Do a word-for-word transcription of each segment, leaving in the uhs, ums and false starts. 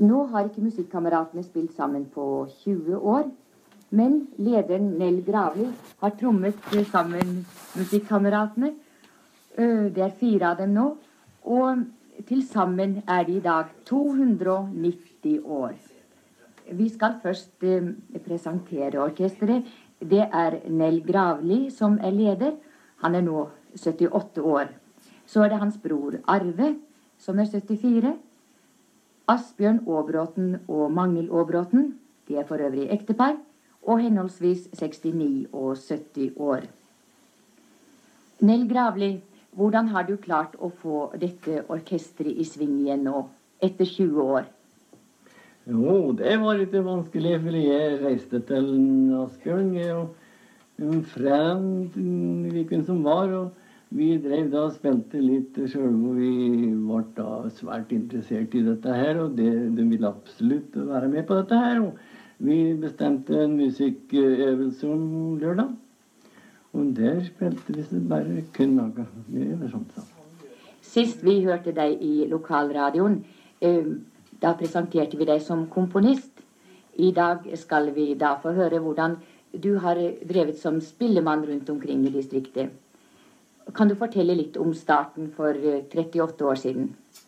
Nå har ikke musikkameratene spilt sammen på tjue år, men lederen Nell Gravli har trommet sammen musikkameratene. Det er fire av dem nå, og til sammen er de i dag to hundre og nitti år. Vi skal først eh, presentere orkestret. Det er Nell Gravli som er leder. Han er nå syttiåtte år. Så er det hans bror Arve, som er syttifire. Asbjørn Aabråten og Mangel Aabråten, de er for øvrig ektepar, og henholdsvis sekstini og sytti år. Nell Gravli, hvordan har du klart å få dette orkestret i sving igjen nå, etter tjue år? Jo, det var litt vanskelig, for jeg reiste til Asbjørn og frem viken som var, og vi drev da og spilte litt selv, og vi var da svært interessert i dette her, og det, de ville absolutt være med på dette her, og vi bestemte en musikkøvelse om lørdag, og der spilte vi bare kun noe, eller sånt så. Sist vi hørte deg i lokalradioen, eh, da presenterte vi deg som komponist. I dag skal vi da få høre hvordan du har drevet som spillemann rundt omkring i distriktet. Kan du fortelle litt om starten for trettiåtte år siden?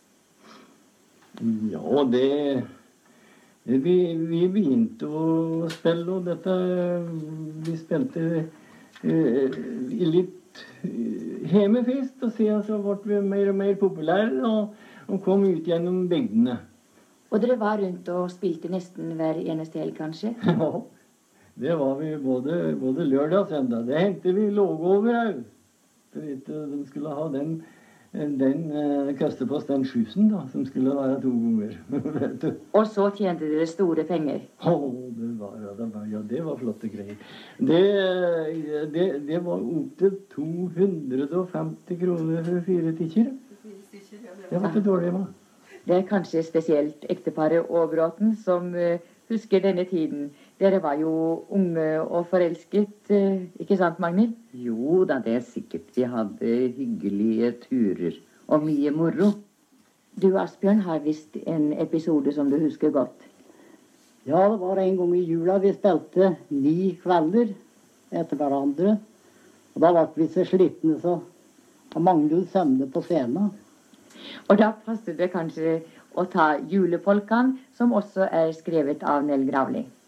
Ja, det... Vi, vi begynte å spille, og dette... Vi spilte eh, litt hjemme først, og siden så ble vi mer og mer populære, og, og kom ut gjennom bygdene. Og dere var rundt og spilte nesten hver eneste helg, kanskje? Ja, det var vi både, både lørdag og søndag. Det hendte vi lå over her. De skulle ha den, den uh, kastepost, den sjusen da, som skulle være to ganger. Og så tjente dere store penger? Å, det var, det var, ja, det var flotte greier. Det, det, det var opp til to hundre og femti kroner for fire tikker. Det var ikke dårlig, hva? Det er kanskje spesielt ekteparet Aabråten som uh, husker denne tiden. Dere var jo unge og forelsket, uh, ikke sant, Magnhild? Jo da, det er sikkert. Vi hadde hyggelige turer og mye moro. Du, Asbjørn, har vist en episode som du husker godt. Ja, det var en gang i jula vi spilte ni kvelder etter hverandre. Og da ble vi så slitne, så Magnhild sømte på scenen. Og da passer det kanskje å ta julepolkan, som også er skrevet av Nell Gravli.